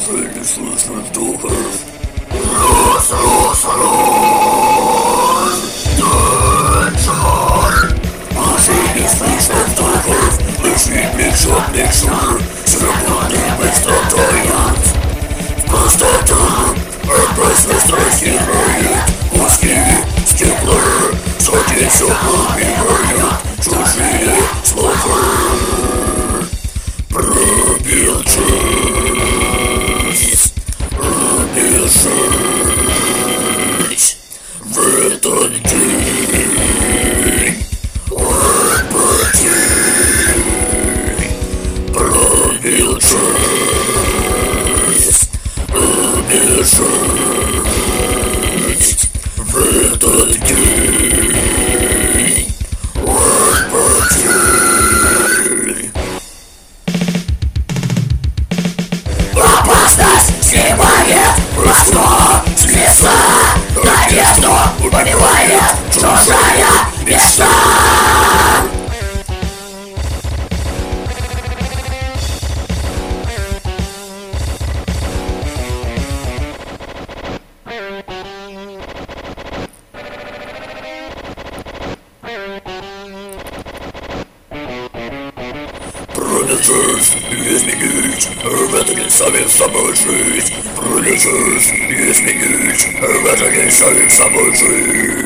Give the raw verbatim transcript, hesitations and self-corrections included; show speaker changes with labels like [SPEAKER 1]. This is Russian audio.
[SPEAKER 1] уже не слышно вздохов. Раз, раз, раз, дальше. Уже не слышно вздохов, лишь плечо к плечу, свободный быстро тает. В пустоту опасность раздирает, узкие стекла, сотни все убивают чужие слова. Пробил жизнь, убежать в этот день от потерь. Пробил жизнь, убежать в этот день от потерь. Опасность снимает окно с лица, надежду убивает чужая мечта. Пролежишь, изменить, в это не самим собой жить. Пролежишь, изменить, в это не самим собой жить.